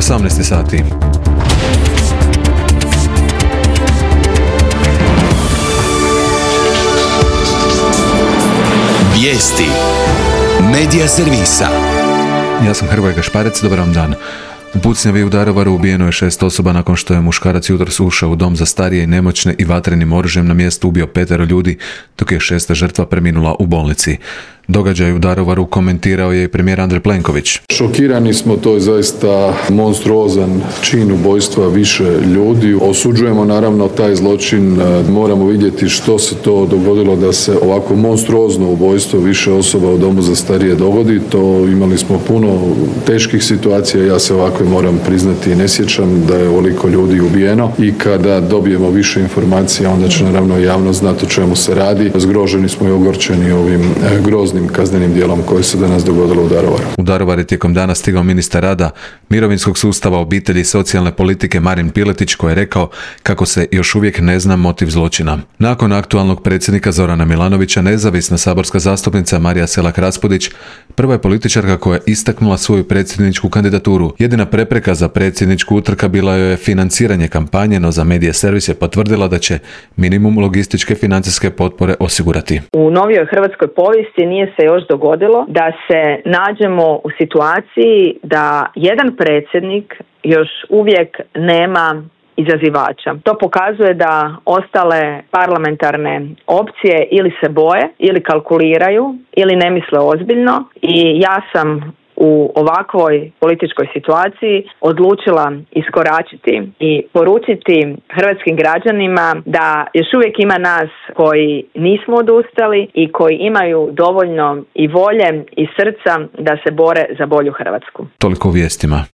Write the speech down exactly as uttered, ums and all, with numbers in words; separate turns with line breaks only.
osamnaest sati.
Vijesti Medija servisa.
Ja sam Hrvoje Gašparec, dobar vam dan. U pucnjavi u Daruvaru ubijeno je šest osoba nakon što je muškarac jutros ušao u dom za starije i nemoćne i vatrenim oružjem na mjestu ubio petero ljudi, dok je šesta žrtva preminula u bolnici. Događaj u Daruvaru komentirao je i premijer Andrej Plenković.
Šokirani smo, to je zaista monstruozan čin ubojstva više ljudi. Osuđujemo naravno taj zločin, moramo vidjeti što se to dogodilo da se ovako monstruozno ubojstvo više osoba u domu za starije dogodi. To imali smo puno teških situacija, ja se ovako moram priznati i ne sjećam da je ovoliko ljudi ubijeno i kada dobijemo više informacija onda će naravno javnost znati o čemu se radi. Zgroženi smo i ogorčeni ovim groznim kaznenim djelom koje se danas dogodilo u Daruvaru.
U Daruvar je tijekom dana stigao ministar rada, mirovinskog sustava, obitelji i socijalne politike Marin Piletić, koji je rekao kako se još uvijek ne zna motiv zločina. Nakon aktualnog predsjednika Zorana Milanovića, nezavisna saborska zastupnica Marija Selak-Raspudić prva je političarka koja je istaknula svoju predsjedničku kandidaturu. Jedina prepreka za predsjedničku utrka bila joj je financiranje kampanje, no za Medija servis je potvrdila da će minimum logističke financijske potpore osigurati.
U novijoj hrvatskoj povijesti nije se još dogodilo da se nađemo u situaciji da jedan predsjednik još uvijek nema izazivača. To pokazuje da ostale parlamentarne opcije ili se boje, ili kalkuliraju, ili ne misle ozbiljno i ja sam u ovakvoj političkoj situaciji odlučila iskoračiti i poručiti hrvatskim građanima da još uvijek ima nas koji nismo odustali i koji imaju dovoljno i volje i srca da se bore za bolju Hrvatsku.
Toliko u vijestima.